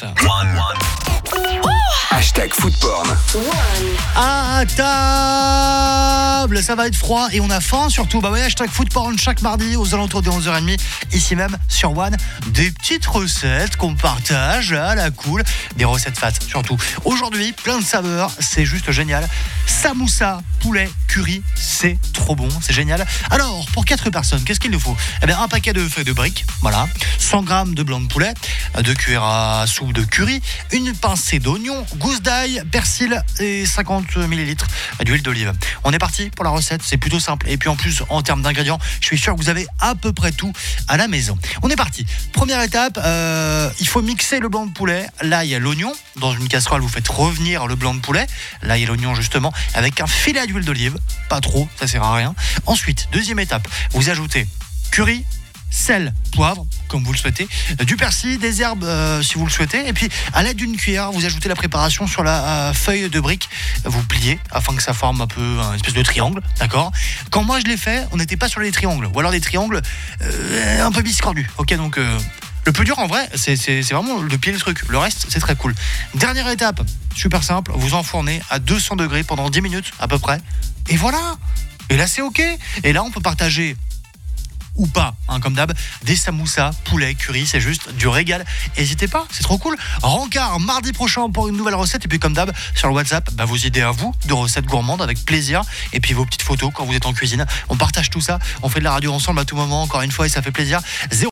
9. Hashtag foodporn. À table, ça va être froid et on a faim surtout. Bah ouais, hashtag foodporn chaque mardi aux alentours de 11h30, ici même sur One. Des petites recettes qu'on partage à la cool. Des recettes fat surtout. Aujourd'hui, plein de saveurs, c'est juste génial. Samoussa, poulet, curry, c'est trop bon, c'est génial. Alors, pour 4 personnes, qu'est-ce qu'il nous faut ? Eh bien, un paquet de feuilles de briques, voilà. 100 grammes de blanc de poulet, 2 cuillères à soupe de curry, une pincée d'oignon, gousse d'ail, persil et 50 ml d'huile d'olive. On est parti pour la recette, c'est plutôt simple. Et puis en plus, en termes d'ingrédients, je suis sûr que vous avez à peu près tout à la maison. On est parti. Première étape, il faut mixer le blanc de poulet, l'ail et l'oignon. Dans une casserole, vous faites revenir le blanc de poulet, l'ail et l'oignon justement, avec un filet d'huile d'olive. Pas trop, ça sert à rien. Ensuite, deuxième étape, vous ajoutez curry, sel, poivre, comme vous le souhaitez, du persil, des herbes si vous le souhaitez, et puis à l'aide d'une cuillère, vous ajoutez la préparation sur la feuille de brique, vous pliez afin que ça forme un peu une espèce de triangle, d'accord ? Quand moi je l'ai fait, on n'était pas sur les triangles, ou alors des triangles un peu biscordus, ok ? Donc le plus dur en vrai, c'est vraiment de piler le truc, le reste c'est très cool. Dernière étape, super simple, vous enfournez à 200 degrés pendant 10 minutes à peu près, et voilà ! Et là c'est ok, et là on peut partager ou pas, comme d'hab, des samoussas, poulet, curry, c'est juste du régal. N'hésitez pas, c'est trop cool. Rencard mardi prochain pour une nouvelle recette. Et puis comme d'hab, sur le WhatsApp, vos idées à vous de recettes gourmandes avec plaisir. Et puis vos petites photos quand vous êtes en cuisine. On partage tout ça, on fait de la radio ensemble à tout moment, encore une fois, et ça fait plaisir.